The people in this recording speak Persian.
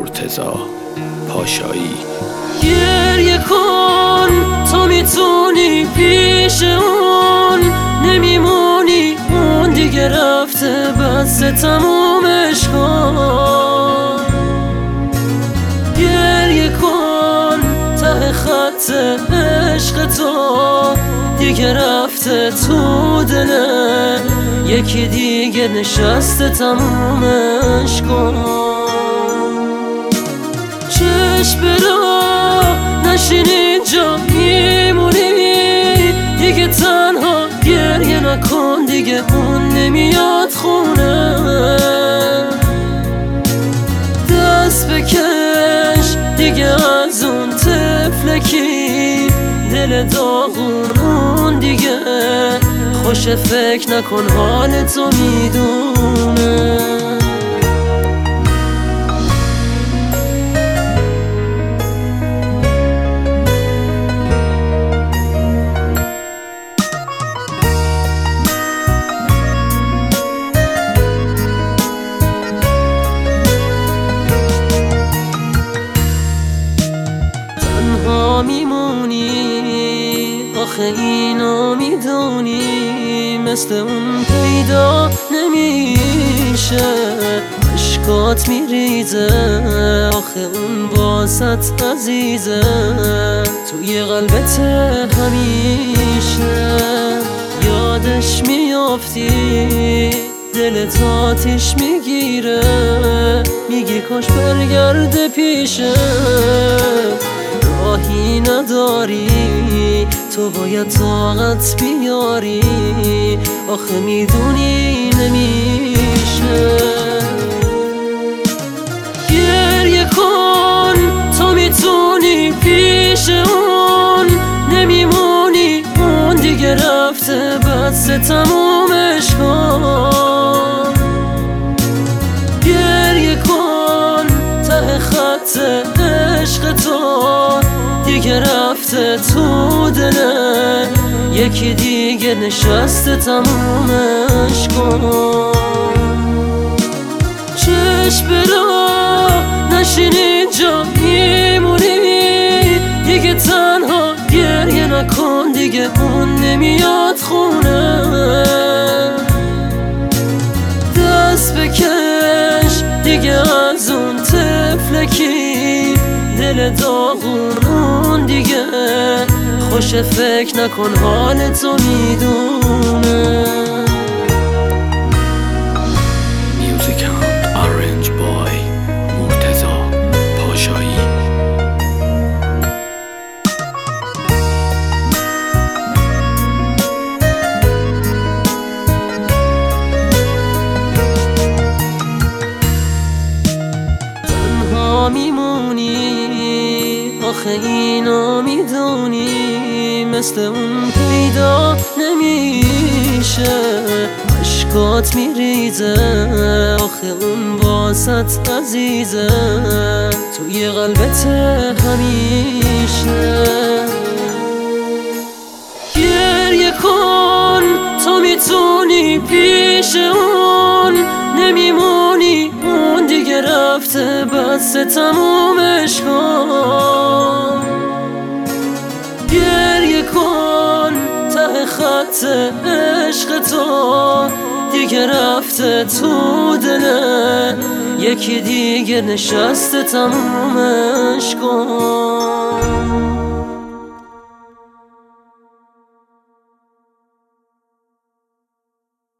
مرتضی پاشایی. گریه کن تو میتونی پیش اون نمیمونی، اون دیگه رفته بس تمومش کن. گریه کن ته خط عشق تو دیگه رفته تو دله، یکی دیگه نشسته تمومش کن. چشم برا نشین اینجا میمونی، دیگه تنها گریه نکن، دیگه اون نمیاد خونه. دست بکش دیگه از اون طفلکی، دل داغون اون دیگه خوش، فکر نکن حال تو میدونه. میمونی آخه اینو میدونی، مثل اون پیدا نمیشه، عشقات میریزه آخه اون واسط عزیزه، توی قلبت همیشه یادش میافتی، دلت آتیش میگیره، میگی کاش برگرده پیشه. راهی نداری تو باید طاقت بیاری، آخه میدونی نمیشه. گریه کن تو میتونی پیش اون نمیمونی، اون دیگه رفته بس تمومش کن. گریه کن ته خط عشق تو دیگه رفته تو دله، یکی دیگه نشسته تمومش کن. چشم برا نشین اینجا میمونی، دیگه تنها گریه نکن، دیگه اون نمیاد خونه. دست بکش دیگه از اون طفلکی، دل داغون اون دیگه خوش، فکر نکن حال تو میدونه. میوزیک اند آرنج بای مرتضی پاشایی. تنها میمونی آخه اینو میدونی، مثل اون پیدا نمیشه، عشقات میریزه آخه اون واسط عزیزه، توی قلبت همیشه. گریه کن تو میتونی پیش اون نمیمونی، اون دیگه رفته بس تمومش کن. گریه کن ته خط عشق تو دیگه رفته تو دله، یکی دیگه نشسته تمومش کن.